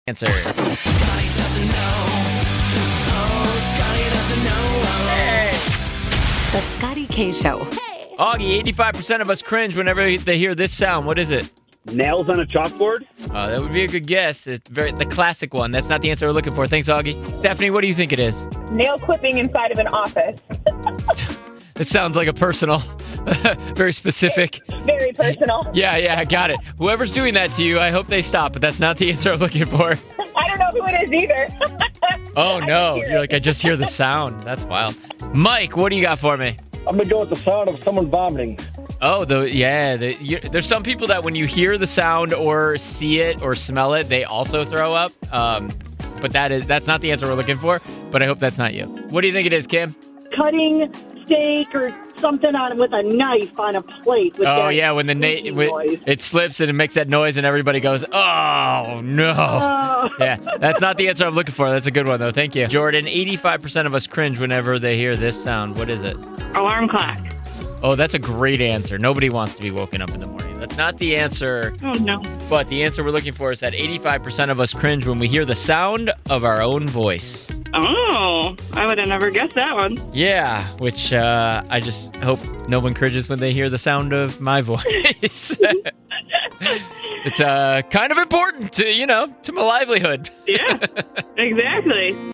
answer. Scotty doesn't know. Oh, Scotty doesn't know. Hey. The Scotty K Show. Augie, 85% of us cringe whenever they hear this sound. What is it? Nails on a chalkboard? That would be a good guess. It's the classic one. That's not the answer we're looking for. Thanks, Augie. Stephanie, what do you think it is? Nail clipping inside of an office. It sounds like a personal, very specific. Very personal. Yeah, I got it. Whoever's doing that to you, I hope they stop, but that's not the answer I'm looking for. I don't know who it is either. Oh, no. hear You're it. like, I just hear the sound. That's wild. Mike, what do you got for me? I'm going to go with the sound of someone vomiting. Oh, there's some people that when you hear the sound or see it or smell it, they also throw up. But that's not the answer we're looking for, but I hope that's not you. What do you think it is, Kim? Cutting steak or something on with a knife on a plate. With Oh, that yeah, when noise. it slips and it makes that noise and everybody goes, oh, no. Oh. Yeah, that's not the answer I'm looking for. That's a good one, though. Thank you. Jordan, 85% of us cringe whenever they hear this sound. What is it? Alarm clock. Oh, that's a great answer. Nobody wants to be woken up in the morning. That's not the answer, Oh, no. but the answer we're looking for is that 85% of us cringe when we hear the sound of our own voice. Oh, I would have never guessed that one. Yeah, which I just hope no one cringes when they hear the sound of my voice. It's kind of important to my livelihood. Yeah, exactly.